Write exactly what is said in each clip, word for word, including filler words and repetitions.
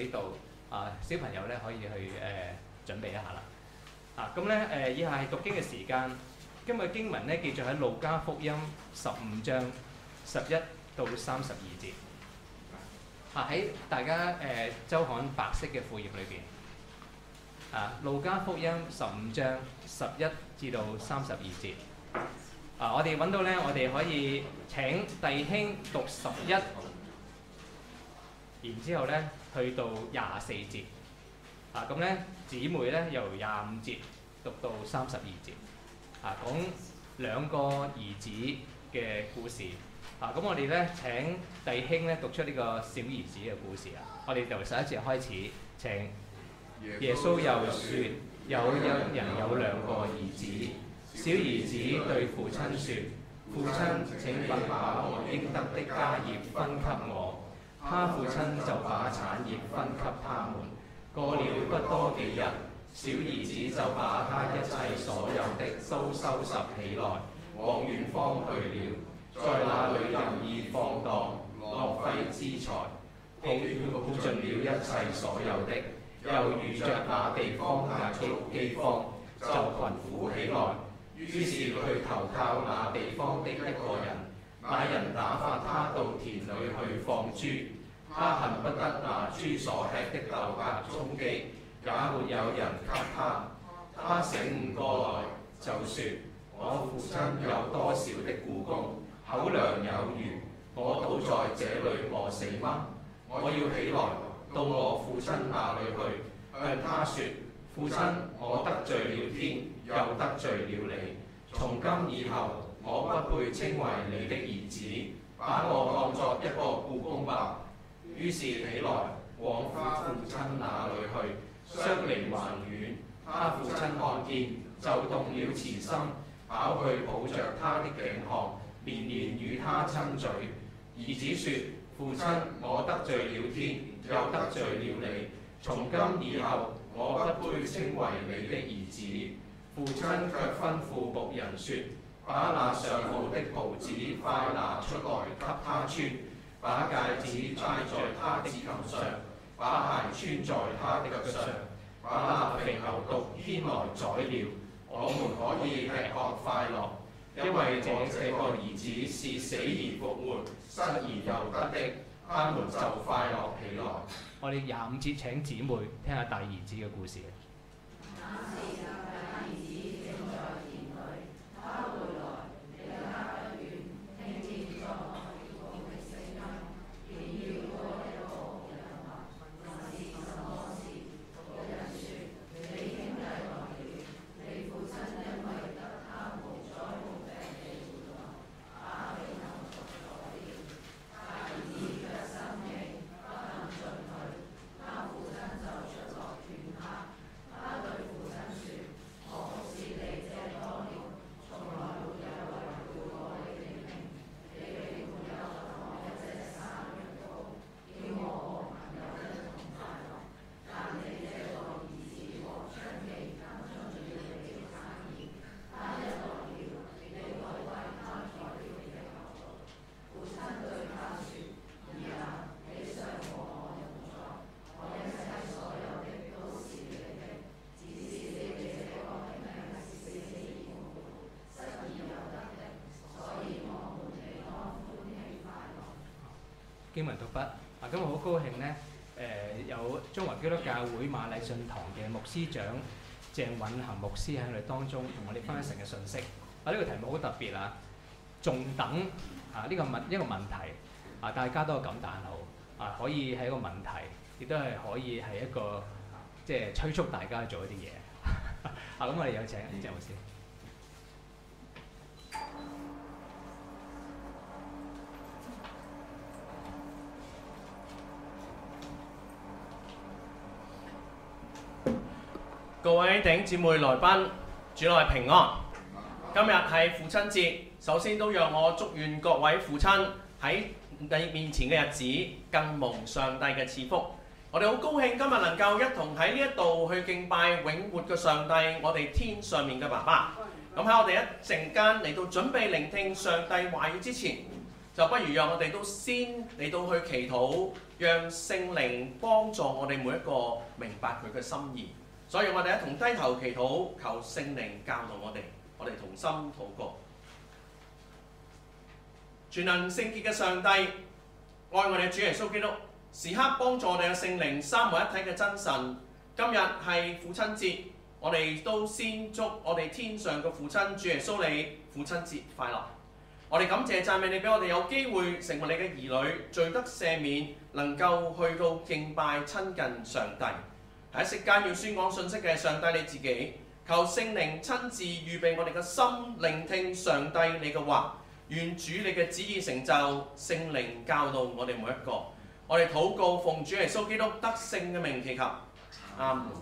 呢度啊，小朋友咧可以去誒、呃、準備一下啦。啊，咁咧誒，以下係讀經嘅時間。今日經文咧記載喺路加福音十五章十一到三十二節。啊，喺大家誒、呃、週刊白色嘅副頁裏邊。啊，路加福音十五章十一至到三十二節。啊，我哋揾到咧，我哋可以請弟兄讀十一，然之後咧去到廿四節。啊，咁咧姊妹咧由廿五節讀到三十二節。啊，講兩個兒子嘅故事。啊，咁我哋咧請弟兄咧讀出呢個小兒子嘅故事啊。我哋由十一節開始，請。耶穌又說：有一人有兩個兒子，小兒子對父親說：父親，請把我應得的家業分給我。他父親就把產業分給他們。過了不多幾日，小兒子就把他一切所有的都收拾起來，往遠方去了，在那裏任意放蕩，浪費資財，耗盡了一切所有的。又遇着那地方嘅饑荒，就困苦起來。於是去投靠那地方的一個人，那人打發他到田裏去放豬。他恨不得拿豬所吃的豆莢充飢，也沒有人給他。他醒悟過來，就說：我父親有多少的僱工，口糧有餘，我倒在這裏餓死嗎？我要起來到我父親那裏去，向他說：父親，我得罪了天，又得罪了你。從今以後，我不配稱為你的兒子，把我當作一個僱工吧。於是起來往他父親那裏去，相離還遠。他父親看見，就動了慈心，跑去抱着他的頸項，連連與他親嘴。兒子說：父親，我得罪了天，又得罪了你。從今以後，我不配稱為你的兒子。父親卻吩咐僕人說：把那上好的袍子快拿出來給他穿，把戒指戴在他的頭上，把鞋穿在他的腳上，把那肥牛犢牽來宰了，我們可以吃喝快樂。因為這這個兒子是死而復活，失而又得的，他們就快樂起來。我哋廿五節請姊妹聽下大兒子嘅故事。經文讀畢啊！今日好高興呢，誒、呃、有中華基督教會馬禮遜堂嘅牧師長鄭允恒牧師喺我哋當中同我哋分享神嘅信息。啊，呢、這個題目好特別啊！仲等啊，呢、這個問一個問題啊，大家都有感嘆號啊，可以係一個問題，亦都係可以係一個即係催促大家做一啲嘢啊！咁我哋有請鄭牧師。 各位弟兄姊妹來賓，主內平安。今日係父親節，首先都讓我祝願各位父親喺你面前嘅日子更蒙上帝嘅賜福。我哋好高興今日能夠一同喺呢一度去敬拜永活嘅上帝，我哋天上面嘅爸爸。咁喺我哋一陣間嚟到準備聆聽上帝話語之前， 就不如讓我哋都先嚟到去祈禱，讓聖靈幫助我哋每一個明白佢嘅心意。所以我哋一同低頭祈禱，求聖靈教導我哋。我哋同心禱告。全能聖潔嘅上帝，愛我哋嘅主耶穌基督，時刻幫助我哋嘅聖靈三位一體嘅真神。今日係父親節，我哋都先祝我哋天上嘅父親主耶穌你父親節快樂。我哋感謝讚美你，俾我哋有機會成為你嘅兒女，罪得赦免，能夠去到敬拜親近上帝。喺息間要宣講信息嘅上帝你自己，求聖靈親自預備我哋嘅心，聆聽上帝你嘅話。願主你嘅旨意成就，聖靈教導我哋每一個。我哋禱告奉主耶穌基督得勝嘅名祈求，阿門。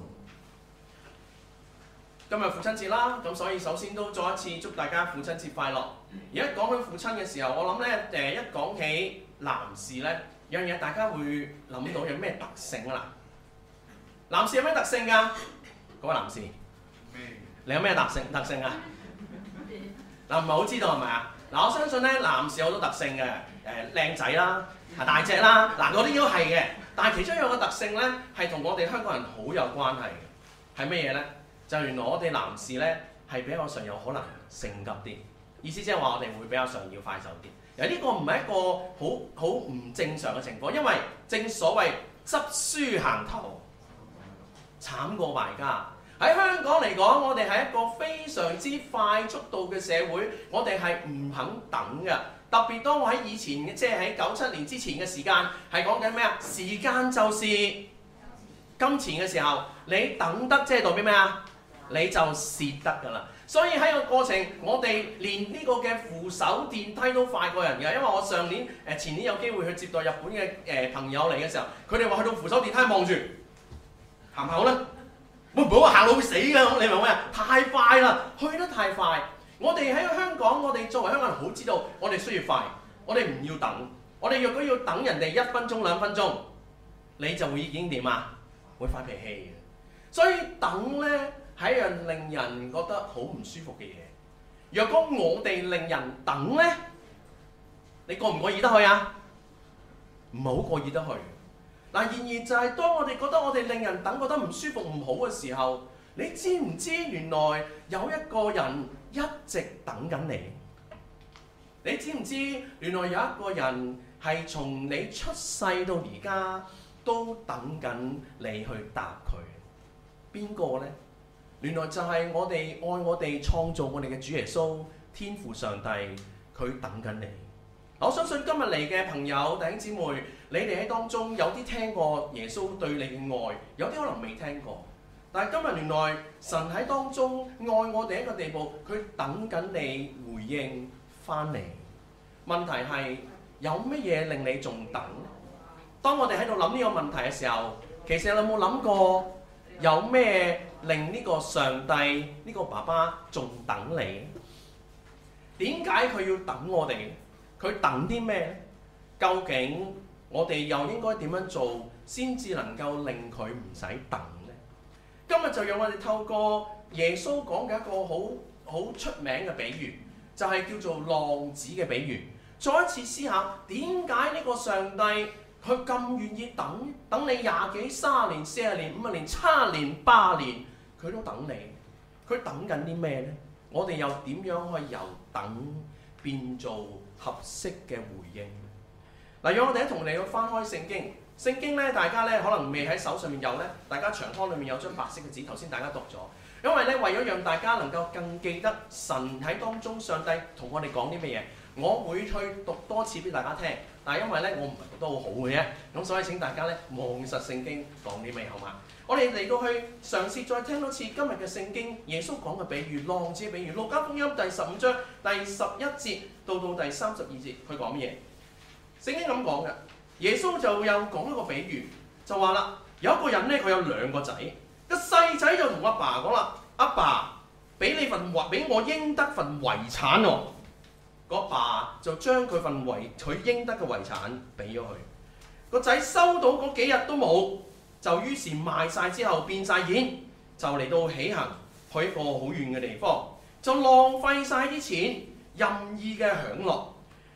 今日父親節啦，咁所以首先都再一次祝大家父親節快樂。而家講起父親嘅時候，我諗咧誒，一講起男士咧，有樣嘢大家會諗到有咩特性啊？嗱，男士有咩特性㗎？嗰位男士，你有咩特性特性啊？嗱，唔係好知道係咪啊？嗱，我相信咧，男士有好多特性嘅，誒靚仔啦，大隻啦，嗱嗰啲都係嘅。但係其中有個特性咧，係同我哋香港人好有關係嘅，係咩嘢咧？就原來我哋男士咧係比較上有可能性急啲，意思即係話我哋會比較上要快手啲。而呢個唔係一個好好唔正常嘅情況，因為正所謂執輸行頭，慘過敗家。喺香港嚟講，我哋係一個非常之快速度嘅社會，我哋係唔肯等嘅。特別當我喺以前，即係喺九七年之前嘅時間，係講緊咩啊？時間就是金錢嘅時候，你等得即係代表咩啊？你就蝕得㗎啦。所以喺個過程，我哋連呢個嘅扶手電梯都快過人㗎。因為我上年誒前年有機會去接待日本嘅誒朋友嚟嘅時候，佢哋話去到扶手電梯望住行唔行咧？喂，唔好話行路會死㗎，你明唔明啊？太快啦，去得太快。我哋喺香港，我哋作為香港人好知道，我哋需要快，我哋唔要等。我哋若果要等人哋一分鐘兩分鐘，你就會已經點啊？會發脾氣嘅。所以等咧係一樣令人覺得好唔舒服嘅嘢。若果我哋令人等咧，你過唔過意得去啊？唔係好過意得去。嗱，然而就係當我哋覺得我哋令人等覺得唔舒服唔好嘅時候，你知唔知原來有一個人一直等緊你？你知唔知原來有一個人係從你出世到而家都等緊你去答佢？邊個呢？原來就係我哋愛我哋創造我哋嘅主耶穌天父上帝，佢等緊你。我相信今日嚟嘅朋友弟兄姊妹，你哋喺當中有啲聽過耶穌對你嘅愛，有啲可能未聽過。但係今日原來神喺當中愛我哋一個地步，佢等緊你回應翻嚟。問題係有乜嘢令你仲等？當我哋喺度諗呢個問題嘅時候，其實你有冇諗過有咩令呢個上帝呢、呢個爸爸仲等你？點解佢要等我哋？佢等啲咩咧？究竟我哋又應該點樣做先至能夠令佢唔使等呢？今日就讓我哋透過耶穌講嘅一個好好出名嘅比喻，就係、是、叫做浪子嘅比喻。再一次思考點解呢個上帝佢咁願意等等你廿幾、三十年、四十年、五十年、七十年、八十年，佢都等你。佢等緊啲咩呢？我哋又點樣可以由等變做合適嘅回應？嗱，讓我哋一同你去翻開聖經。聖經咧，大家咧可能未喺手上面有咧，大家長方裏面有張白色嘅紙，頭先大家讀咗。因為咧，為咗讓大家能夠更記得神喺當中，上帝同我哋講啲乜嘢，我會去讀多次俾大家聽。但係因為咧，我唔係讀得好好嘅啫，咁所以請大家咧望實聖經講啲咩好嘛？我哋嚟到去嘗試再聽多次今日嘅聖經，耶穌講嘅比喻，浪子嘅比喻，路加福音第十五章第十一節到到第三十二節，佢講乜嘢？聖經咁講嘅，耶穌就有講一個比喻，就話啦，有一個人咧，佢有兩個仔，個細仔就同阿爸講啦，阿爸俾你份或俾我應得份遺產喎。個爸就將佢份遺佢應得嘅遺產俾咗佢。個仔收到嗰幾日都冇，就於是賣晒之後變晒現，就嚟到起行去一個好遠嘅地方，就浪費晒啲錢，任意嘅享樂。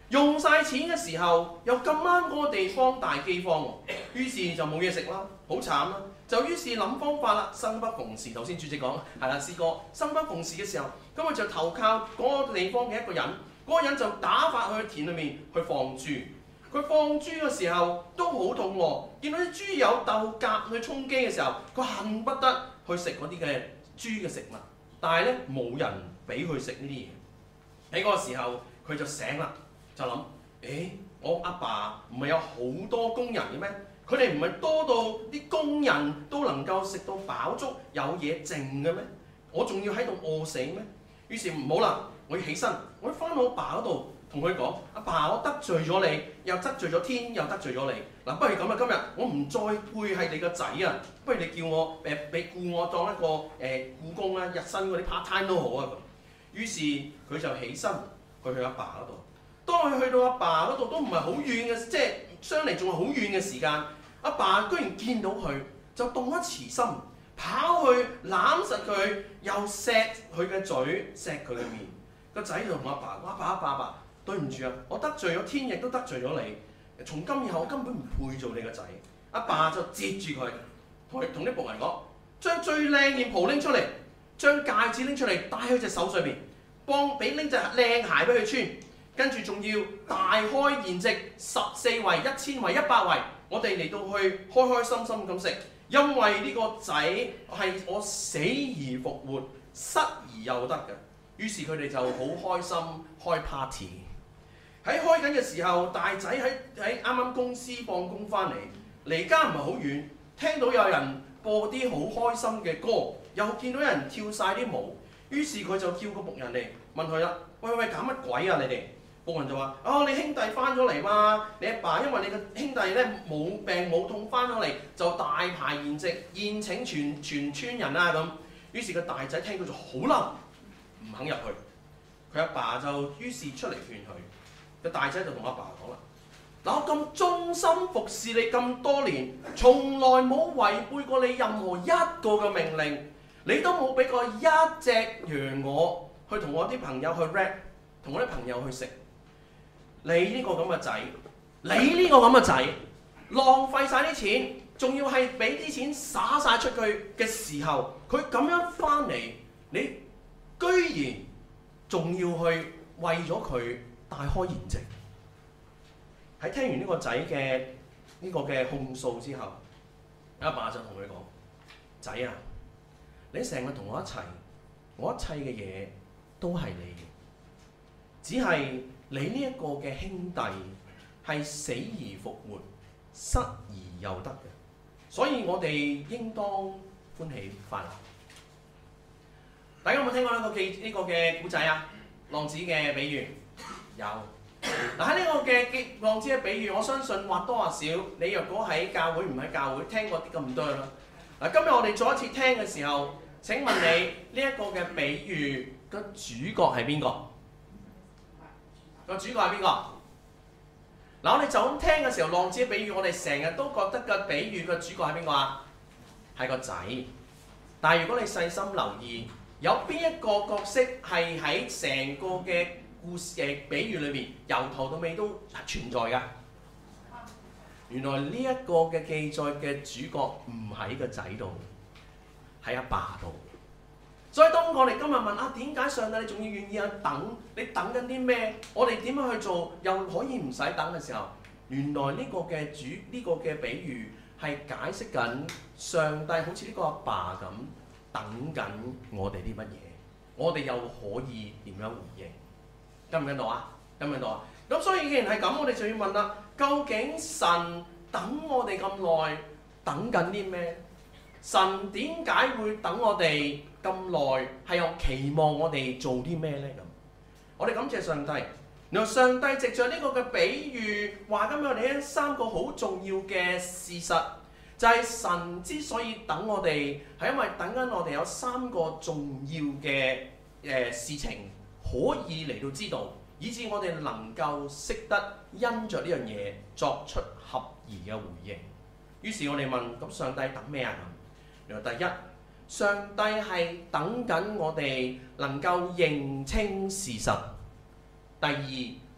用晒錢嘅時候，又咁啱嗰個地方大饑荒喎，於是就冇嘢食啦，好慘啦。就於是諗方法啦，生不逢時。頭先主席講係啦，試過生不逢時嘅時候，咁佢就投靠嗰個地方嘅一個人，嗰、那個人就打發去田裏面去放豬。佢放豬嘅時候都好肚餓，見到啲豬有鬥甲去充飢嘅時候，佢恨不得去食嗰啲嘅豬嘅食物，但係咧冇人俾佢食呢啲嘢。喺嗰個時候，佢就醒啦，就諗：誒，我阿爸唔係有好多工人嘅咩？佢哋唔係多到啲工人都能夠食到飽足有嘢剩嘅咩？我仲要喺度餓死咩？於是唔好啦，我要起身，我要翻我阿爸嗰度同佢講：阿爸，我得罪咗你，又得罪咗天，又得罪咗你。嗱，不如咁啊，今日我唔再配係你個仔啊，不如你叫我誒俾僱我當一個誒、呃、僱工啦，日薪嗰啲 part time 都好啊咁。於是佢就起身去佢阿爸嗰度。當佢去到阿爸嗰度都唔係好遠嘅，即係相離仲係好遠嘅時間。阿爸居然見到佢，就動咗慈心，跑去攬實佢，又錫佢嘅嘴，錫佢嘅面。個仔就同阿爸講：阿爸阿爸阿爸，對唔住啊，我得罪咗天，亦都得罪咗你。從今以後我根本唔配做你個仔。阿爸就接住佢，同佢同啲僕人講：將最靚件袍拎出嚟，將戒指拎出嚟戴喺隻手上邊，幫俾拎隻靚鞋俾佢穿，跟住仲要大開筵席，十四圍、一千圍、一百圍。我哋嚟到去開開心心咁食，因為呢個仔係我死而復活、失而又得嘅。於是佢哋就好開心開 party。喺開緊嘅時候，大仔喺喺啱啱公司放工翻嚟，離家唔係好遠，聽到有人播啲好開心嘅歌，又見到有人跳晒啲舞，於是佢就叫個僕人嚟問佢啦：喂喂，搞乜鬼啊你哋？僕人就話：哦，你兄弟翻咗嚟嘛？你阿爸因為你個兄弟咧冇病冇痛翻咗嚟，就大排筵席，宴請全全村人啊咁。於是個大仔聽到就好嬲，唔肯入去。佢阿爸就於是出嚟勸佢。個大仔就同阿爸講啦：嗱，我咁忠心服侍你咁多年，從來冇違背過你任何一個嘅命令，你都冇俾過一隻羊我去同我啲朋友去 rap， 同我啲朋友去食。你呢個咁嘅仔，你呢個咁嘅仔，浪費晒啲錢，仲要係俾啲錢灑晒出去嘅時候，佢咁樣翻嚟，你居然仲要去為咗佢大開筵席。喺聽完呢個仔嘅呢個嘅控訴之後，阿爸就同佢講：仔啊，你成日同我一齊，我一切嘅嘢都係你嘅，只係你呢一個嘅兄弟係死而復活、失而又得嘅，所以我哋應當歡喜快樂。大家有冇聽過呢個記呢個嘅古仔啊？浪子嘅比喻有。嗱，喺呢個嘅浪子嘅比喻，我相信或多或少，你若果喺教會唔喺教會聽過啲咁多啦。嗱，今日我哋再一次聽嘅時候，請問你呢一個嘅比喻個主角係邊個？個主角係邊個？嗱，我哋就咁聽嘅時候，浪子嘅比喻，我哋成日都覺得個比喻個主角係邊個啊？係個仔。但係如果你細心留意，有邊一個角色係喺成個嘅故事嘅比喻裏面，由頭到尾都存在㗎？原來呢一個嘅記載嘅主角唔喺個仔度，喺阿爸度。所以當我哋今日問啊，點解上帝你仲要願意去等？你等緊啲咩？我哋點樣去做又可以唔使等嘅時候，原來呢個嘅主呢、呢個嘅比喻係解釋緊上帝好似呢個阿爸咁等緊我哋啲乜嘢，我哋又可以點樣回應？跟唔跟到啊？跟唔跟到啊？咁所以既然係咁，我哋就要問啦：究竟神等我哋咁耐，等緊啲咩？神點解會等我哋咁耐？係有期望我哋做啲咩呢？咁我哋感謝上帝。原來上帝藉着呢個嘅比喻，話緊俾我哋聽三個好重要嘅事實，就係、是、神之所以等我哋，係因為等緊我哋有三個重要嘅誒、呃、事情可以嚟到知道，以致我哋能夠識得因着呢樣嘢作出合宜嘅回應。於是我哋問：咁上帝等咩啊？原來第一，上帝係等緊我哋能夠認清事實；第二，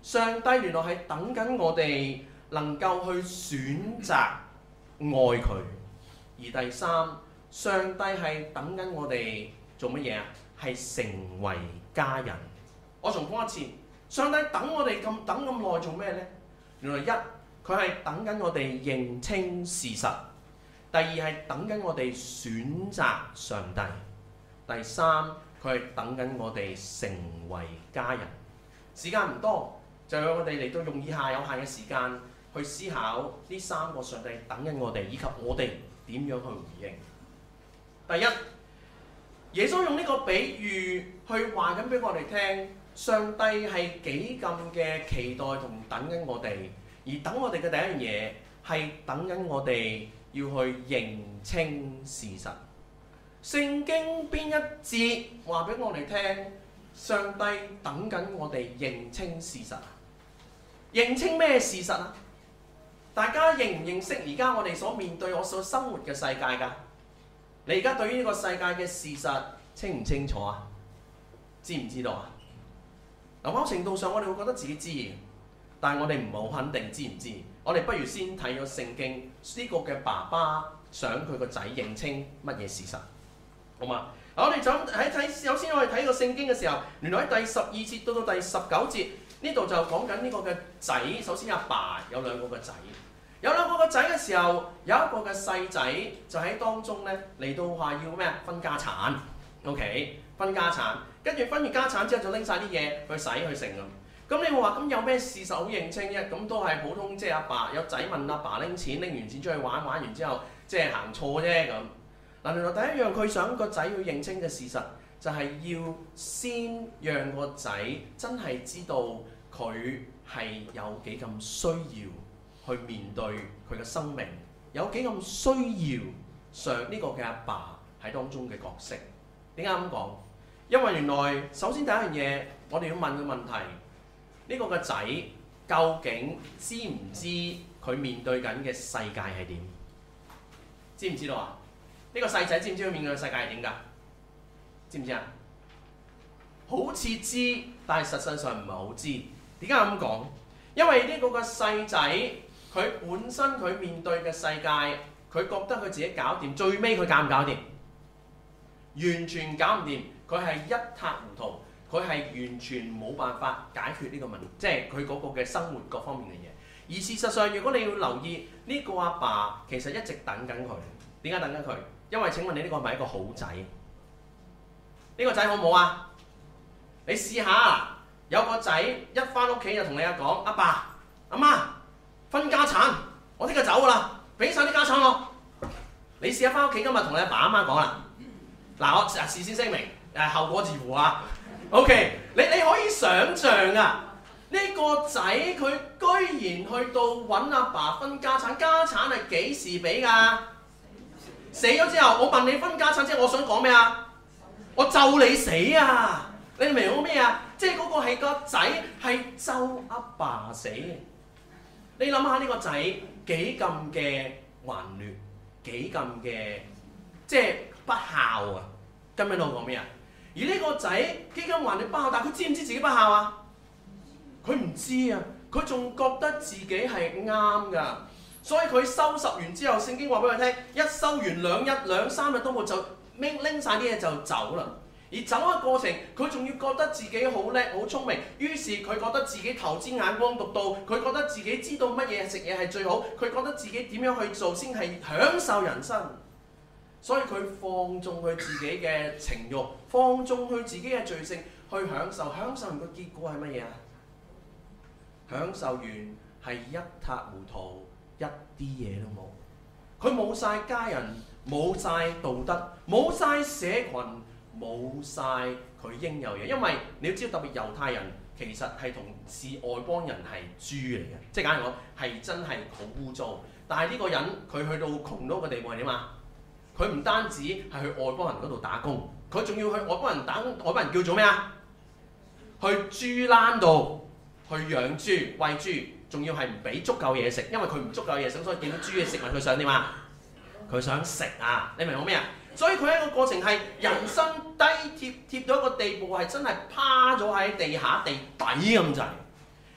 上帝原來係等緊我哋能夠去選擇愛佢。而第三，上帝係等緊我哋做乜嘢啊？係成為家人。我重複一次，上帝等我哋咁等咁耐做咩呢？原來一，佢係等緊我哋認清事實；第二係等緊我哋選擇上帝；第三，佢係等緊我哋成為家人。時間唔多，就讓我哋嚟到用以下有限嘅時間去思考呢三個上帝等緊我哋，以及我哋點樣去回應。第一，耶穌用呢個比喻去話緊俾我哋聽，上帝係幾咁嘅期待同等緊我哋，而等我哋嘅第一樣嘢係等緊我哋要去認清事實。聖經邊一節話俾我哋聽，上帝等緊我哋認清事實啊？認清咩事實啊？大家認唔認識而家我哋所面對我所生活嘅世界㗎？你而家對於呢個世界嘅事實清唔清楚啊？知唔知道啊？嗱，某程度上我哋會覺得自己知嘅，但係我哋唔係好肯定知唔知。我哋不如先睇咗聖經呢個嘅爸爸想佢個仔認清乜嘢事實，好嘛？我哋就喺睇，首先我哋睇個聖經嘅時候，原來喺第十二節到到第十九節呢度就講緊呢個嘅仔。首先阿爸有兩個嘅仔，有兩個嘅仔嘅時候，有一個嘅細仔就喺當中咧嚟到話要咩啊？分家產 ，OK， 分家產，跟住分完家產之後就拎晒啲嘢去洗去成咁。咁你會話咁有咩事實好認清啫？咁都係普通，即係阿爸有仔問阿爸拎錢，拎完錢出去玩，玩完之後即係行錯啫咁。嗱，原來第一樣佢想個仔要認清嘅事實，就係要先讓個仔真係知道佢係有幾咁需要去面對佢嘅生命，有幾咁需要上呢個嘅阿爸喺當中嘅角色。點解咁講？因為原來首先第一樣嘢，我哋要問嘅問題，呢個嘅仔究竟知唔知佢面對緊嘅世界係點？知唔知道啊？呢個細仔知唔知佢面對嘅世界係點㗎？知唔知啊？好似知，但係實際上唔係好知。點解咁講？因為呢個嘅細仔佢本身佢面對嘅世界，佢覺得佢自己搞掂，最尾佢搞唔搞掂？完全搞唔掂，佢係一塌糊塗，佢係完全冇辦法解決呢個問題，即係佢嗰個嘅生活各方面嘅嘢。而事實上，如果你要留意呢個阿爸，其實一直等緊佢。點解等緊佢？因為請問你呢個係咪一個好仔？呢個仔好唔好啊？你試下，有個仔一翻屋企就同你阿講：阿爸、阿媽分家產，我聽日走㗎啦，俾晒啲家產我。你試下翻屋企今日同你阿爸阿媽講啦。嗱，我事先聲明，誒後果自負啊。OK， 你你可以想像啊，呢個仔佢居然去到揾阿爸分家產，家產係幾時俾㗎？死咗之後，我問你分家產之後，我想講咩啊？我咒你死啊！你明我咩啊？即係嗰個係個仔係咒阿爸死。你諗下呢個仔幾咁嘅頑劣，幾咁嘅即係不孝啊！跟唔跟到我講咩啊？而呢個仔幾咁頑劣不孝，但係佢知唔知自己不孝啊？佢唔知啊！佢仲覺得自己係啱㗎。所以佢收拾完之後，聖經話俾佢聽，一收完兩日兩三日都冇，就拎拎曬啲嘢就走啦。而走嘅過程，佢仲要覺得自己好叻好聰明，於是佢覺得自己投資眼光獨到，佢覺得自己知道乜嘢食嘢係最好，佢覺得自己點樣去做先係享受人生。所以佢放縱佢自己嘅情慾，放縱佢自己嘅罪性去享受，享受完個結果係乜嘢啊？享受完係一塌糊塗。一啲嘢都冇，佢冇晒家人，冇晒道德，冇晒社群，冇晒佢應有嘢。因為你要知道，特別猶太人其實係同視外邦人係豬嚟嘅，即係簡單講係真係好污糟。但係呢個人佢去到窮到個地步係點啊？佢唔單止係去外邦人嗰度打工，佢仲要去外邦人打工。外邦人叫做咩啊？去豬欄度去養豬、餵豬。仲要係唔俾足夠嘢食，因為佢唔足夠嘢食，所以見到豬嘅食物佢想點啊？佢想食啊！你明我咩啊？所以佢喺個過程係人生低貼貼到一個地步，係真係趴咗喺地下地底咁滯。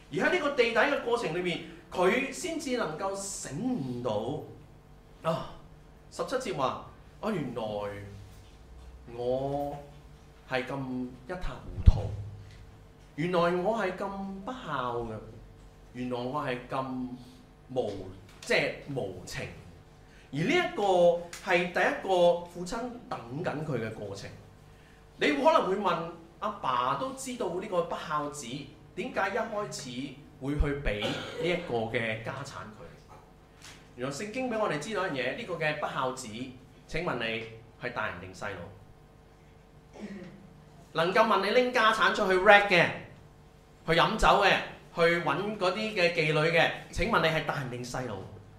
而喺呢個地底嘅過程裏面，佢先至能夠醒悟到啊！十七節話啊，原來我係咁一塌糊塗，原來我係咁不孝嘅，原來我係咁無即係無情。而呢一個係第一個父親等緊佢嘅過程。你可能會問，阿爸都知道呢個不孝子，點解一開始會去俾呢一個嘅家產佢？原來聖經俾我哋知道一樣嘢，呢、這個嘅不孝子，請問你係大人定細路？能夠問你拎家產出去 rap 嘅，去飲酒嘅，去揾嗰啲嘅妓女嘅，請問你係大人定細路？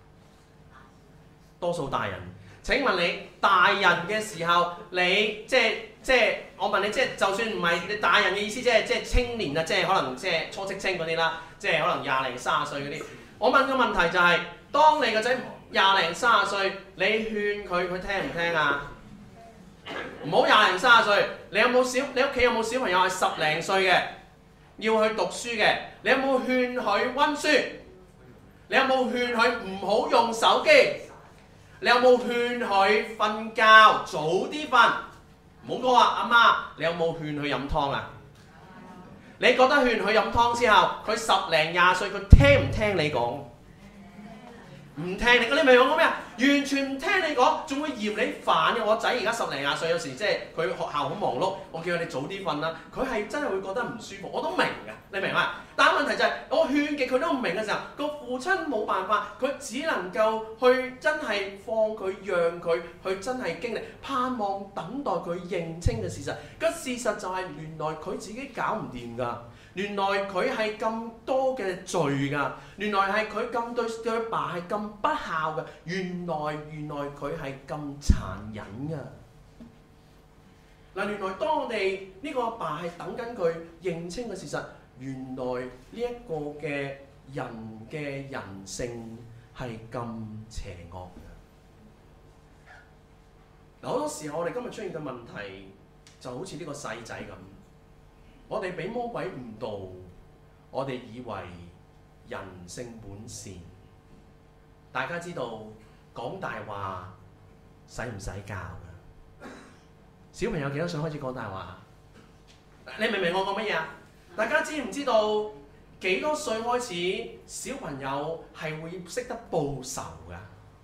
多數大人。請問你大人嘅時候，你即係即係我問你，即係就算唔係你大人嘅意思，即係即係青年啊，即係可能即係初職青嗰啲啦，即係可能廿零三十歲嗰啲。我問個問題就係、是，當你個仔廿零三十歲，你勸佢，佢聽唔聽啊？唔好廿零三十歲，你有冇小？你屋企有冇小朋友係十零歲嘅，要去讀書嘅？你有冇勸佢温書？你有冇勸佢唔好用手機？你有冇勸佢瞓覺早啲瞓？唔好講話阿媽，你有冇勸佢飲湯啊？你覺得勸佢飲湯之後，佢十零廿歲，佢聽唔聽你講？唔聽你，你明我講咩啊？完全唔聽你講，仲會嫌你煩嘅。我仔而家十零廿歲，有時即係佢學校好忙碌，我叫佢哋早啲瞓啦。佢係真係會覺得唔舒服，我都明嘅，你明嘛？但係問題就係、是，我勸極佢都唔明嘅時候，個父親冇辦法，佢只能夠去真係放佢，讓佢去真係經歷，盼望等待佢認清嘅事實。個事實就係原來佢自己搞唔掂㗎。原來佢係咁多嘅罪㗎，原來係佢咁對佢阿爸係咁不孝㗎，原來原來佢係咁殘忍㗎。嗱，原來當我哋呢個阿爸係等緊佢認清嘅事實，原來呢一個嘅人嘅人性係咁邪惡嘅。嗱，好多時候我哋今日出現嘅問題就好似呢個細仔咁。我哋俾魔鬼誤導，我哋以為人性本善。大家知道講大話使唔使教㗎？小朋友幾多歲開始講大話？你明唔明我講乜嘢啊？大家知唔知道幾多歲開始小朋友係會識得報仇㗎？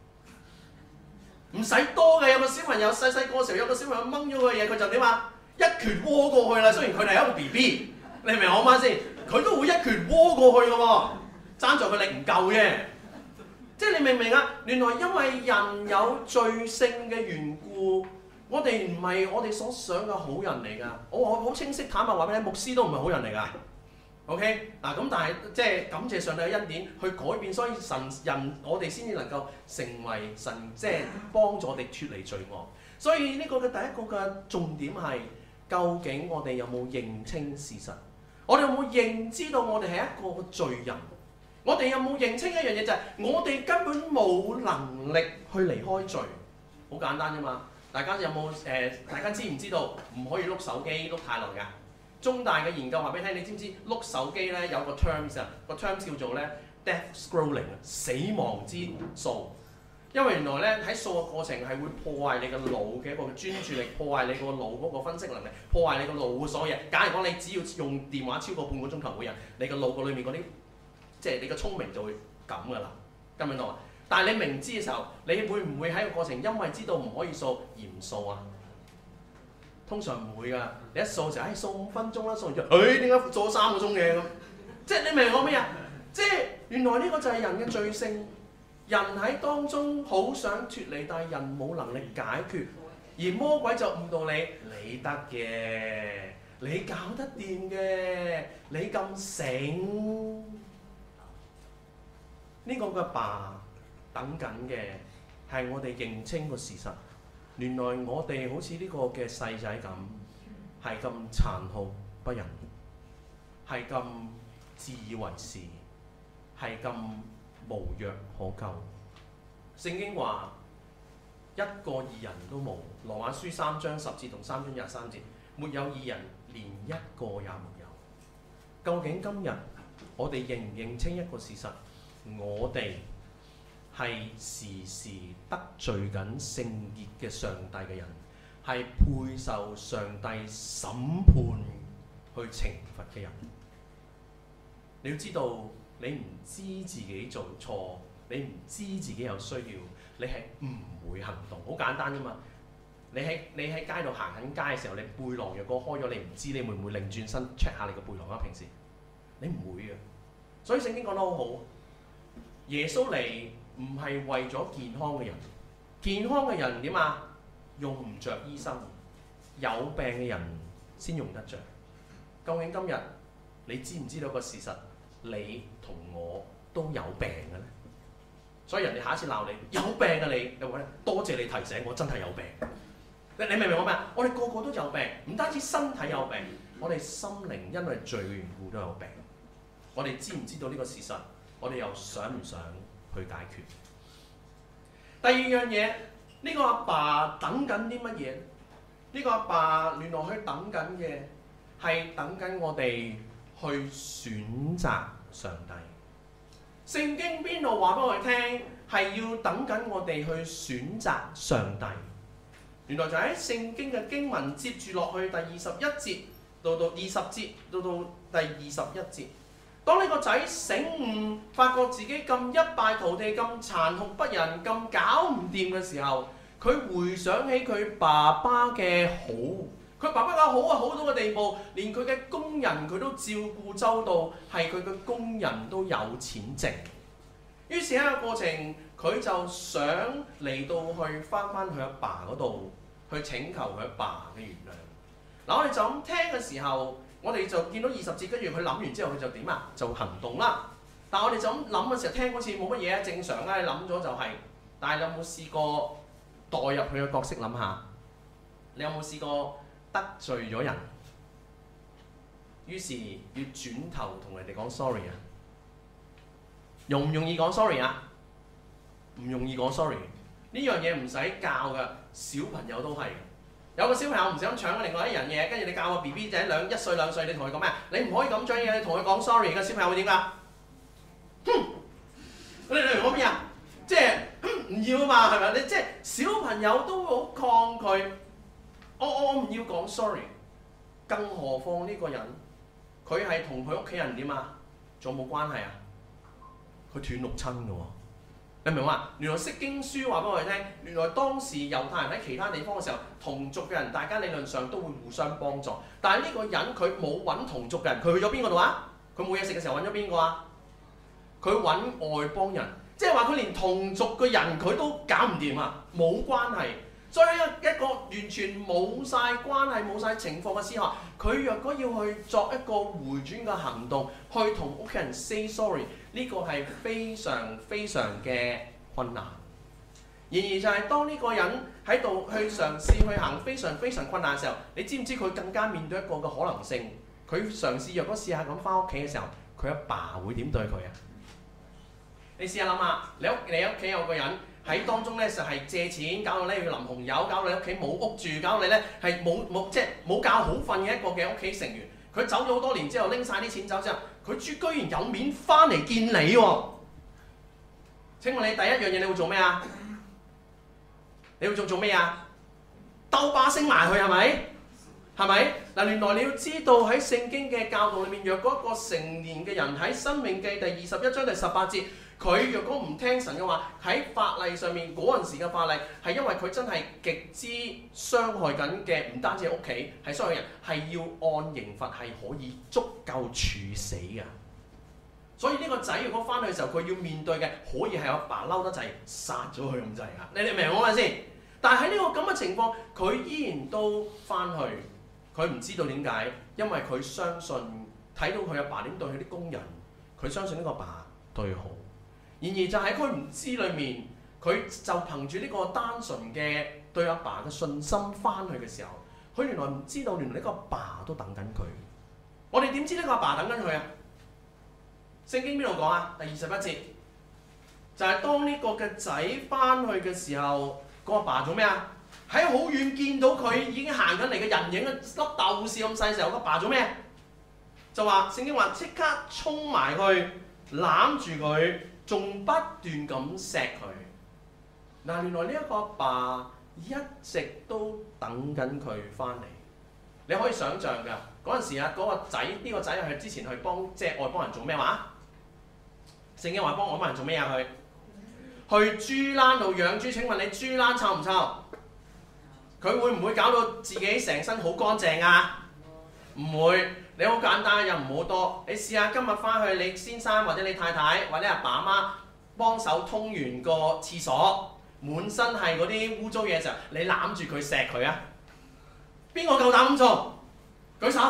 唔使多嘅，有個小朋友細細個時候，有個小朋友掹咗佢嘅嘢，佢就點啊？一拳窩過去啦，雖然佢哋係一個 B B， 你明唔明我媽先？佢都會一拳窩過去嘅喎，爭在佢力唔夠啫。即係你明唔明啊？原來因為人有罪性嘅緣故，我哋唔係我哋所想嘅好人嚟㗎。我我好清晰坦白話俾你，牧師都唔係好人嚟㗎。OK 嗱咁，但係即係感謝上帝嘅恩典去改變，所以神人我哋先至能夠成為神，即係幫助我哋脫離罪惡。所以呢個嘅第一個嘅重點係。究竟我哋有冇認清事實？我哋有冇認知到我哋係一個罪人？我哋有冇認清一樣嘢就係、是、我哋根本冇能力去離開罪？好簡單啫嘛！大家有冇誒、呃？大家知唔知道唔可以碌手機碌太耐㗎？中大嘅研究話俾你聽，你知唔知碌手機咧有個 terms 啊？個 terms 叫做咧 death scrolling 死亡之掃。因為原來咧喺掃嘅過程係會破壞你個腦嘅一個專注力，破壞你個腦嗰個分析能力，破壞你個腦嘅所有嘢。假如講你只要用電話超過半個鐘頭每日，你個腦個裏面嗰啲即係你個聰明就會咁㗎啦，跟唔跟到啊？但係你明知嘅時候，你會唔會喺個過程因為知道唔可以掃而唔掃啊？通常唔會㗎。你一掃就誒掃五分鐘啦，掃完之後誒點解掃咗三個鐘嘅咁？即係你明我咩啊？即係原來呢個就係人嘅罪性。人喺當中好想脫離，但係人冇能力解決，而魔鬼就誤導你，你得嘅，你搞得掂嘅，你咁醒。呢、這個嘅爸等緊嘅係我哋認清個事實，原來我哋好似呢個嘅細仔咁，係咁殘酷不仁，係咁自以為是，係咁無藥可救。聖經話一個義人都冇。羅馬書三章十節同三章廿三節，沒有義人，連一個也沒有。究竟今日我哋認唔認清一個事實？我哋係時時得罪緊聖潔嘅上帝嘅人，係配受上帝審判去懲罰嘅人。你要知道，你唔知自己做錯，你唔知自己有需要，你係唔會行動。好簡單啫嘛！你喺你喺街度行緊街嘅時候，你背囊若果開咗，你唔知你會唔會擰轉身 check 下你個背囊啊？平時你唔會嘅。所以聖經講得好好，耶穌嚟唔係為咗健康嘅人，健康嘅人點啊？用唔着醫生，有病嘅人先用得着。究竟今日你知唔知道個事實？你同我都有病嘅咧，所以人哋下一次鬧你有病嘅你，你話咧多謝你提醒我，真係有病。你你明唔明我咩啊？我哋個個都有病，唔單止身體有病，我哋心靈因為罪嘅緣故都有病。我哋知唔知道呢個事實？我哋又想唔想去解決？第二樣嘢，呢個阿爸等緊啲乜嘢？呢個阿爸原來佢等緊嘅係等緊我哋去選擇上帝。聖經邊度話俾我哋聽係要等緊我哋去選擇上帝？原來就喺聖經嘅經文接住落去第二十一節到到二十節到到第二十一節。當呢個仔醒悟，發覺自己咁一敗塗地、咁殘酷不仁、咁搞唔掂嘅時候，佢回想起佢爸爸嘅好，佢爸爸嘅好啊，好到嘅地步，連佢嘅工人佢都照顧周到，係佢嘅工人都有錢剩。於是喺個過程，佢就想嚟到去翻翻佢阿爸嗰度，去請求佢阿爸嘅原諒。嗱，我哋就咁聽嘅時候，我哋就見到二十節，跟住佢諗完之後，佢就點啊？就行動啦。但係我哋就咁諗嘅時候，聽好似冇乜嘢啊，正常啦。你諗咗就係、是，但係你有冇試過代入佢嘅角色諗下？你有冇試過得罪咗人，於是要轉頭同人哋講 sorry 啊？容唔容易講 sorry 啊？唔容易講 sorry。呢樣嘢唔使教㗎，小朋友都係。有個小朋友唔想搶另外一人嘢，跟住你教個 B B 仔兩一歲兩歲，你同佢講咩？你唔可以咁將嘢，你同佢講 sorry。個小朋友會點㗎？哼！你你明我咩啊？即係唔要啊嘛，係咪？你即係小朋友都好抗拒。我我唔要講 sorry。更何況呢個人，佢係同佢屋企人點啊？仲有冇關係啊？佢斷六親㗎喎。你明嘛？原來釋經書話俾我哋聽，原來當時猶太人喺其他地方嘅時候，同族嘅人大家理論上都會互相幫助。但係呢個人佢冇揾同族嘅人，佢去咗邊個度啊？佢冇嘢食嘅時候揾咗邊個啊？佢揾外邦人，即係話佢連同族嘅人佢都搞唔掂啊，冇關係。所以一個完全冇晒關係、冇晒情況嘅時候，佢若果要去作一個回轉嘅行動，去同屋企人 say sorry， 呢個係非常非常嘅困難。然而就係當呢個人喺度去嘗試去行非常非常困難嘅時候，你知唔知佢更加面對一個嘅可能性？佢嘗試若果試下咁翻屋企嘅時候，佢阿爸會點對佢啊？你試下諗下，你屋你屋企有個人。喺當中咧就係借錢，搞到咧要淋紅油，搞到你屋企冇屋住，搞到你咧係冇冇即係冇覺好瞓嘅一個嘅屋企成員。佢走咗好多年之後，拎晒啲錢走之後，佢居然有面翻嚟見你喎！請問你第一樣嘢你會做咩啊？你會做做咩啊？兜巴星埋去係咪？係咪？嗱，原來你要知道喺聖經嘅教導裏面，若果一個成年嘅人喺《申命記》第二十一章第十八節，佢若果唔聽神嘅話，喺法例上面嗰陣時嘅法例係因為佢真係極之傷害緊嘅，唔單止係屋企，係所有人係要按刑罰係可以足夠處死嘅。所以呢個仔如果翻去嘅時候，佢要面對嘅可以係阿爸嬲得滯殺咗佢咁滯啊！你哋明我話先？但係喺呢個咁嘅情況，佢依然都翻去。佢唔知道點解，因為佢相信睇到佢阿爸點對佢啲工人，佢相信呢個爸對佢好。然而就喺佢唔知裏面，佢就憑住呢個單純嘅對阿爸嘅信心翻去嘅時候，佢原來唔知道原來呢個阿爸都等緊佢。我哋點知呢個阿爸等緊佢啊？聖經邊度講啊？第二十一節就係、是、當呢個嘅仔翻去嘅時候，個阿爸做咩啊？喺好遠見到佢已經行緊嚟嘅人影，一粒豆豉咁細嘅時候，個爸做咩？ 就話聖經話即刻衝埋去攬住佢，仲不斷咁錫佢。嗱，原來呢一個阿爸一直都等緊佢翻嚟。你可以想像㗎，嗰陣時啊，嗰、嗰個仔呢、呢個仔係之前去幫即係外邦人做咩話？聖經話幫外邦人做咩啊？佢去豬欄度養豬。請問你豬欄臭唔臭？佢會唔會搞到自己成身好乾淨啊？唔會。你好簡單，又唔好多。你試下今日翻去，你先生或者你太太或者阿爸阿媽幫手通完個廁所，滿身係嗰啲污糟嘢嘅時候，你攬住佢錫佢啊？邊個夠膽咁做？舉手。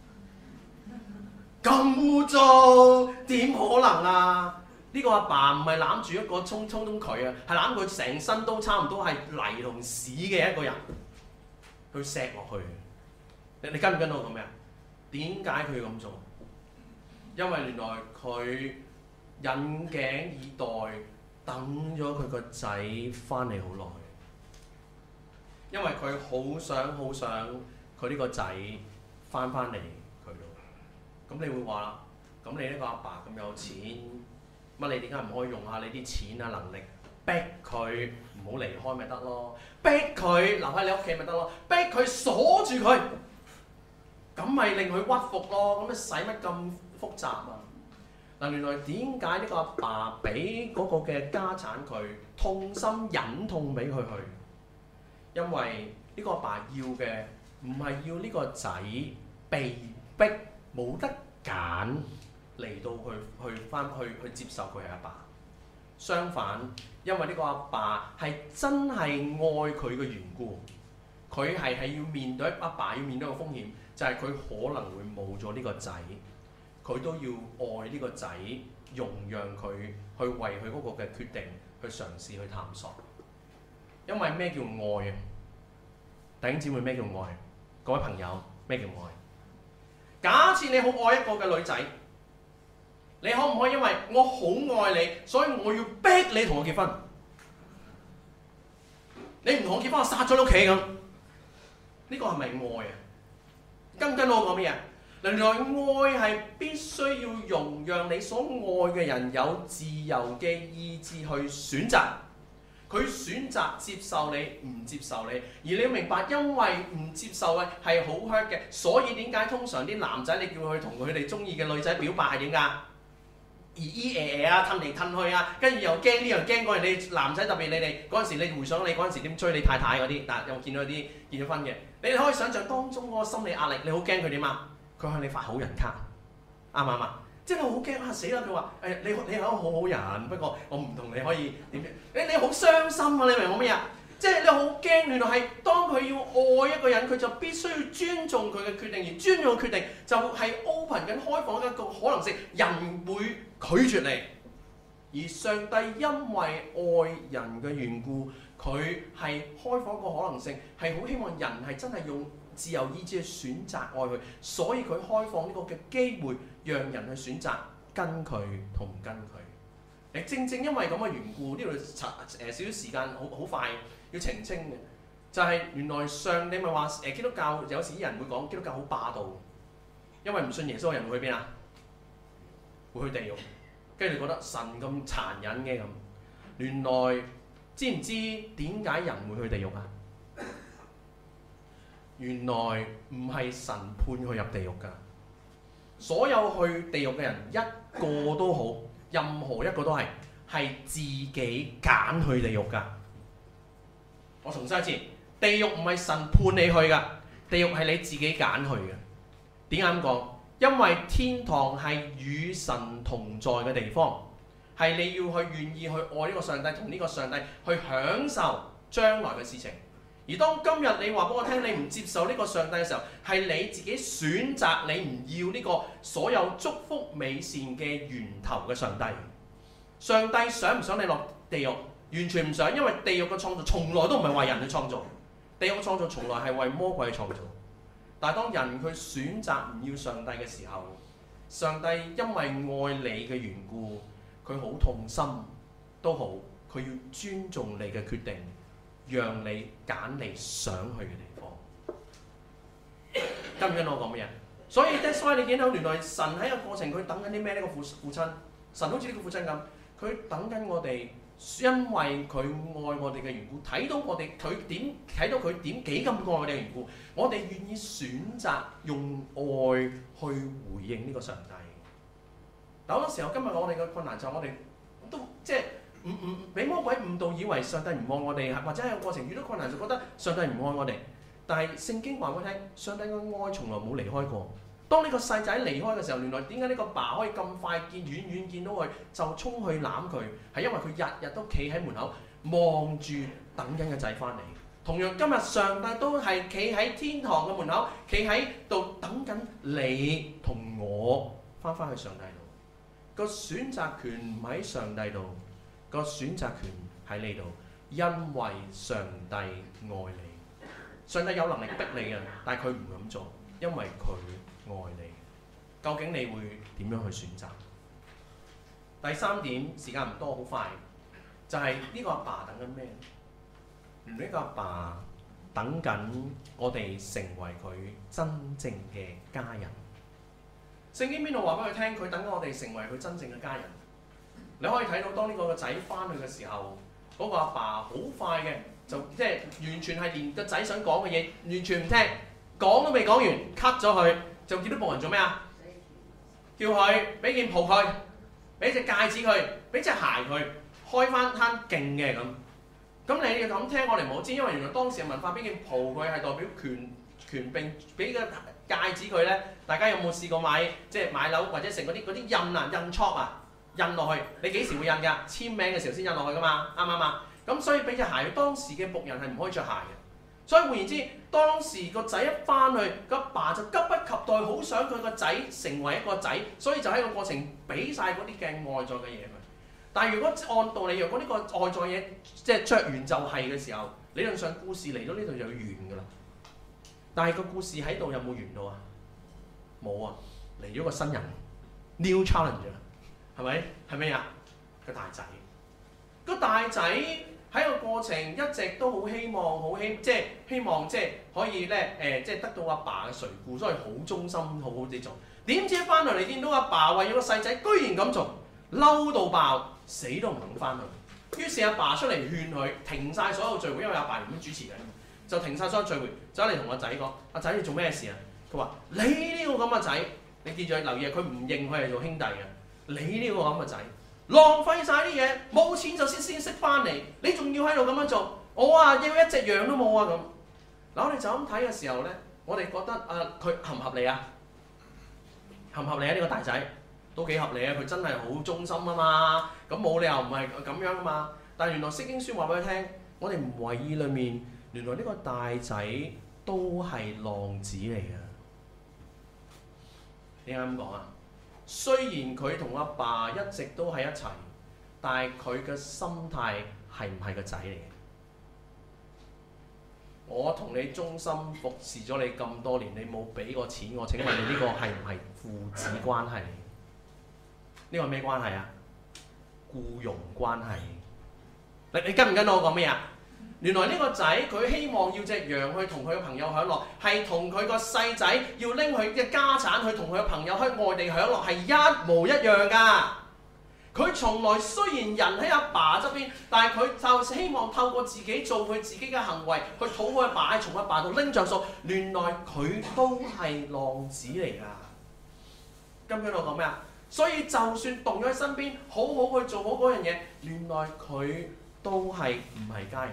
咁污糟，點可能啊？呢、這個阿爸唔係攬住一個沖沖沖佢啊，係攬佢成身都差唔多係泥同屎嘅一個人，去錫落去。你你跟唔跟到我講咩啊？點解佢要咁做？因為原來佢引頸以待，等咗佢個仔翻嚟好耐。因為佢好想好想佢呢個仔翻翻嚟佢度。咁你會話啦，咁你呢個阿爸咁有錢，乜你點解唔可以用下你啲錢啊能力逼佢唔好離開咪得咯？逼佢留喺你屋企咪得咯？逼佢鎖住佢。咁咪令佢屈服咯，咁你使乜咁複雜啊？嗱，原來點解呢個阿爸俾嗰個嘅家產佢，痛心忍痛俾佢去？因為呢個阿爸要嘅唔係要呢個仔被逼冇得揀嚟到去去翻去去接受佢係阿爸。相反，因為呢個阿爸係真係愛佢嘅緣故，佢係係要面對阿爸要面對個風險。就係佢可能會冇咗呢個仔，佢都要愛呢個仔，容讓佢去為佢嗰個嘅決定去嘗試去探索。因為咩叫愛啊？弟兄姊妹，咩叫愛？各位朋友，咩叫愛？假設你好愛一個嘅女仔，你可唔可以因為我好愛你，所以我要逼你同我結婚？你唔同我結婚，我殺咗你屋企咁。呢個係咪愛啊？跟唔跟我講咩啊？原來愛係必須要容讓你所愛嘅人有自由嘅意志去選擇，佢選擇接受你，唔接受你。而你要明白，因為唔接受嘅係好 hurt 嘅，所以點解通常啲男仔你叫佢同佢哋中意嘅女仔表白係點㗎？咦咦誒誒啊，褪嚟褪去啊，跟住又驚呢樣驚嗰樣。你男仔特別你哋嗰陣時，你回想你嗰陣時點追你太太嗰啲，但有冇見到啲結咗婚嘅？你哋可以想像當中嗰個心理壓力，你好驚佢點啊？佢向你發好人卡，啱唔啱啊？即係你好驚啊！死啦！佢話誒你你係一個好好人，不過我唔同你可以點樣？你你好傷心啊！你明我咩啊？即係你好驚，原來係當佢要愛一個人，佢就必須要尊重佢嘅決定，而尊重嘅決定就係 open 緊開放一個可能性，人會拒絕你，而上帝因為愛人嘅緣故，佢係開放一個可能性，係好希望人係真係用自由意志去選擇愛佢，所以佢開放呢個嘅機會，讓人去選擇跟佢同唔跟佢。誒正正因為咁嘅緣故，呢度查誒少少時間，好好快要澄清嘅，就係、是、原來上你咪話誒基督教有時啲人會講基督教好霸道，因為唔信耶穌嘅人會去邊啊？會去地獄，跟住你覺得神咁殘忍嘅咁。原來知唔知點解人會去地獄啊？原來唔係神判佢入地獄㗎，所有去地獄嘅人一個都好，任何一個都係係自己揀去地獄㗎。我重申一次，地獄唔係神判你去㗎，地獄係你自己揀去嘅。點解咁講？因為天堂係與神同在嘅地方，係你要去願意去愛呢個上帝，同呢個上帝去享受將來嘅事情。而當今日你話俾我聽，你唔接受呢個上帝嘅時候，係你自己選擇你唔要呢個所有祝福美善嘅源頭嘅上帝。上帝想唔想你落地獄？完全唔想，因為地獄嘅創造從來都唔係為人去創造，地獄嘅創造從來係為魔鬼去創造。但係當人佢選擇唔要上帝嘅時候，上帝因為愛你嘅緣故，佢好痛心都好，佢要尊重你嘅決定，讓你揀你想去嘅地方。跟唔跟我講乜嘢？ 所以 that's why 你見到原來神喺個過程佢等緊啲咩呢？個父父親，神好似呢個父親咁，佢等緊我哋，因為佢愛我哋嘅緣故，睇到我哋佢點睇到佢點幾咁愛我哋嘅緣故，我哋願意選擇用愛去回應呢個上帝。但好多時候今日我哋嘅困難就係我哋都即係唔唔俾魔鬼誤導，以為上帝唔愛我哋，或者喺個過程遇到困難就覺得上帝唔愛我哋。但係聖經話俾我聽，上帝嘅愛從來冇離開過。當呢個細仔離開嘅時候，原來點解呢個爸可以咁快見遠遠見到佢就衝去攬佢？係因為佢日日都企喺門口望住等緊個仔翻嚟。同樣今日上帝都係企喺天堂嘅門口，企喺度等緊你同我翻返去上帝度。個選擇權唔喺上帝度，個選擇權喺你度，因為上帝愛你。上帝有能力逼你嘅，但係佢唔咁做，因為佢愛你。究竟你會點樣去選擇？第三點，時間唔多，好快，就係、是、呢個阿爸等緊咩？呢個阿爸等緊我哋成為佢真正嘅家人。聖經邊度話俾佢聽？佢等緊我哋成為佢真正嘅家人。你可以睇到，當呢個個仔翻去嘅時候，嗰、那個阿爸好快嘅。就即係完全係連個仔想講嘅嘢完全唔聽，講都未講完 cut 咗佢，就見到僕人做咩啊？叫佢俾件袍佢，俾隻戒指佢，俾隻鞋佢，開翻攤勁嘅咁。咁你要咁聽，我哋唔好知，因為原來當時嘅文化俾件袍佢係代表權權柄，俾個戒指佢咧。大家有冇試過買即係買樓或者成嗰啲嗰啲印啊印戳啊印落去？你幾時會印㗎？簽名嘅時候先印落去㗎嘛，啱唔啱啊？咁所以俾隻鞋，當時嘅僕人係唔可以着鞋嘅。所以換言之，當時個仔一翻去，個爸就急不及待，好想佢個仔成為一個仔，所以就喺個過程俾晒嗰啲嘅外在嘅嘢佢。但係如果按道理，如果呢個外在嘢即係着完就係嘅時候，理論上故事嚟到呢度就要完㗎啦。但係個故事喺度有冇完到啊？冇啊！嚟咗個新人 ，new challenge 係咪？係咩啊？個大仔，個大仔。喺個過程一直都好希望，好希即係希望即係可以咧誒、呃，即係得到阿爸嘅垂顧，所以好忠心，好好地做。點知一翻嚟，你見到阿爸為咗個細仔，居然咁做，嬲到爆，死都唔肯翻去。於是阿爸出嚟勸佢停晒所有聚會，因為阿爸原本主持嘅，就停晒所有聚會，走嚟同阿仔講：阿仔你做咩事啊？佢話：你呢個咁嘅仔，你記住留意啊，佢唔認佢係做兄弟嘅。你呢個咁嘅仔。浪費晒啲嘢，冇錢就先先識翻嚟，你仲要喺度咁樣做，我啊要一隻羊都冇啊咁。嗱，我哋就咁睇嘅時候咧，我哋覺得啊，佢合唔合理啊？合唔合理啊？呢、這個大仔都幾合理啊！佢真係好忠心啊嘛，咁冇理由唔係咁樣啊嘛。但係原來釋經書話俾佢聽，我哋唔為意裏面，原來呢個大仔都係浪子嚟嘅。點解咁講啊？雖然佢同阿爸一直都喺一齊，但係佢嘅心態係唔係個仔嚟嘅？我同你忠心服侍咗你咁多年，你冇俾過錢我，請問你呢個係唔係父子關係？呢個係咩關係啊？僱傭關係。你你跟唔跟到我講咩啊？原來呢個仔佢希望要隻羊去同佢嘅朋友享樂，係同佢個細仔要拎佢嘅家產去同佢嘅朋友喺外地享樂，係一模一樣㗎。佢從來雖然人喺阿爸側邊，但係佢就希望透過自己做佢自己嘅行為，去討佢阿爸，從阿爸度拎着數。原來佢都係浪子嚟㗎。跟唔跟到我講咩啊？所以就算動咗喺身邊，好好去做好嗰樣嘢，原來佢都係唔係家人。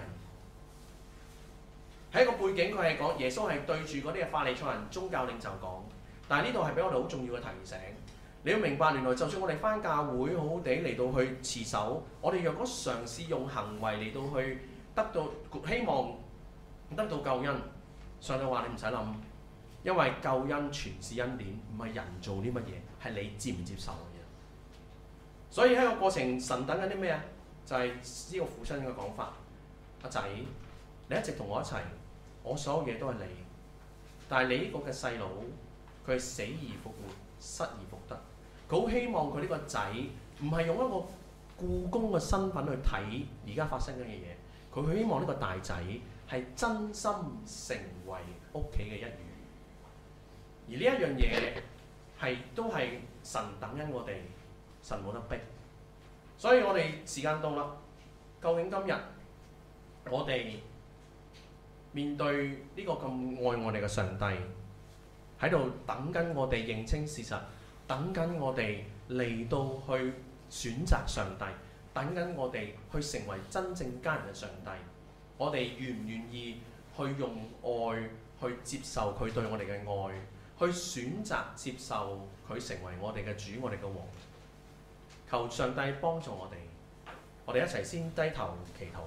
喺一個背景，佢係講耶穌係對住嗰啲嘅法利賽人宗教領袖講，但係呢度係俾我哋好重要嘅提醒。你要明白，原來就算我哋返教會好好地嚟到去持守，我哋若果嘗試用行為嚟到去得到希望得到救恩，上帝話你唔使諗，因為救恩全是恩典，唔係人做啲乜嘢，係你接唔接受嘅嘢。所以喺個過程，神等緊啲咩啊？就係、是、呢個父親嘅講法，阿仔，你一直同我一齊。我所有嘢都係你，但係你呢個嘅細佬，佢係死而復活，失而復得。佢好希望佢呢個仔唔係用一個僱工嘅身份去睇而家發生緊嘅嘢，佢希望呢個大仔係真心成為屋企嘅一員。 而呢一樣嘢係都係神等緊我哋，神冇得逼。所以我哋時間到啦，究竟今日我哋面對呢個咁愛我哋嘅上帝，喺度等緊我哋認清事實，等緊我哋嚟到去選擇上帝，等緊我哋去成為真正家人嘅上帝。我哋願唔願意去用愛去接受佢對我哋嘅愛，去選擇接受佢成為我哋嘅主，我哋嘅王。求上帝幫助我哋，我哋一齊先低頭祈禱。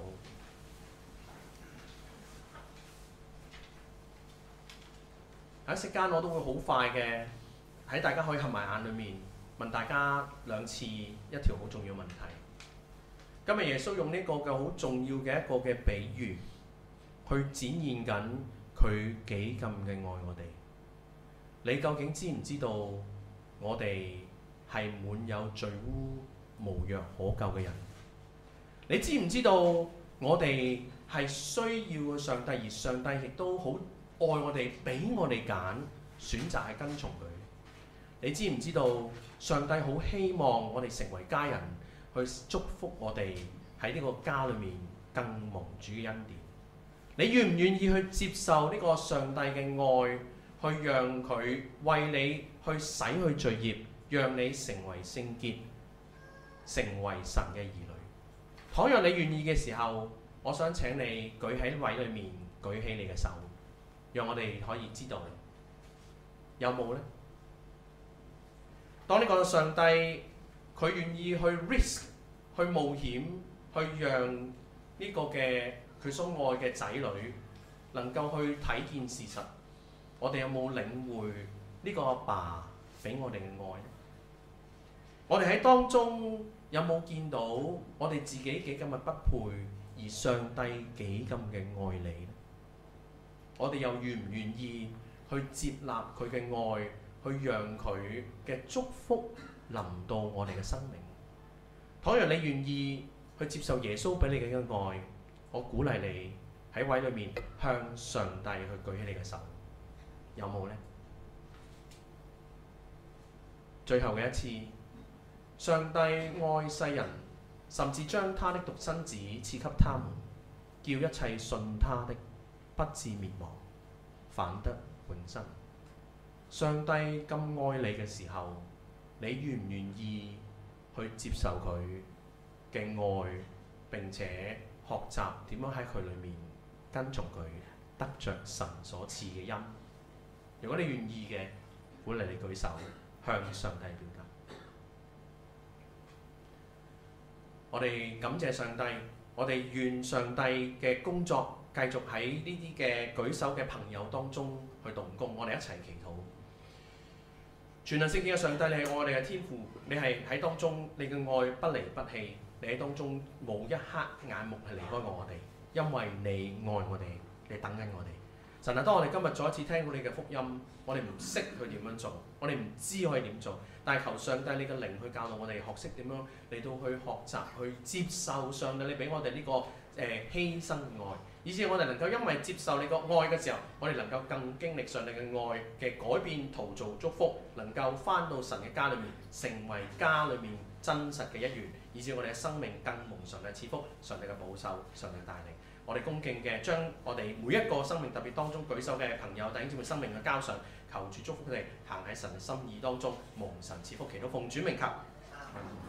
喺息間我都會好快嘅，喺大家可以合埋眼裏面問大家兩次一條好重要問題。今日耶穌用呢個嘅好重要嘅一個嘅比喻，去展現緊佢幾咁嘅愛我哋。你究竟知唔知道我哋係滿有罪污無藥可救嘅人？你知唔知道我哋係需要上帝，而上帝亦都好愛我哋，俾我哋揀選擇係跟從佢？你知唔知道上帝好希望我哋成為家人，去祝福我哋喺呢個家裏面更蒙主嘅恩典？你願唔願意去接受呢個上帝嘅愛，去讓佢為你去洗去罪孽，讓你成為聖潔，成為神嘅兒女？倘若你願意嘅時候，我想請你舉喺位裏面，舉起你嘅手，讓我哋可以知道有冇呢？當你講到上帝，佢願意去 risk 去冒險，去讓呢個嘅佢所愛嘅仔女能夠去睇見事實，我哋有冇領會呢個阿爸俾我哋嘅愛呢？我哋喺當中有冇見到我哋自己幾咁嘅不配，而上帝幾咁嘅愛你呢？我哋又願唔願意去接納佢嘅愛，去讓佢嘅祝福臨到我哋嘅生命？倘若你願意去接受耶穌俾你嘅愛，我鼓勵你喺位裏面向上帝去舉起你嘅手，有冇呢？最後嘅一次，上帝愛世人，甚至將他的獨生子賜給他們，叫一切信他的不至滅亡，反得永生。上帝咁愛你嘅時候，你願唔願意去接受佢嘅愛，並且學習點樣喺佢裏面跟從佢，得着神所賜嘅恩？如果你願意嘅，鼓勵你舉手向上帝表達。我哋感謝上帝，我哋願上帝嘅工作繼續喺呢啲嘅舉手嘅朋友當中去動工。我哋一齊祈禱。全能聖潔嘅上帝，你係愛我哋嘅天父，你係喺當中，你嘅愛不離不棄，你喺當中冇一刻眼目係離開過我哋，因為你愛我哋，你等緊我哋。神啊，當我哋今日再一次聽到你嘅福音，我哋唔識佢點樣做，我哋唔知可以點做，但係求上帝你嘅靈去教導我哋，學識點樣嚟到去學習去接受上帝你俾我哋呢、這個誒、呃、犧牲愛，以至我哋能夠因為接受你個愛嘅時候，我哋能夠更經歷上帝嘅愛嘅改變、陶造、祝福，能夠翻到神嘅家裏面，成為家裏面真實嘅一員，以至我哋嘅生命更蒙上帝賜福、上帝嘅保守、上帝嘅帶領。我哋恭敬嘅將我哋每一個生命，特別當中舉手嘅朋友、弟兄姊妹生命嘅交上，求主祝福佢哋行喺神嘅心意當中，蒙神賜福，祈禱奉主名求。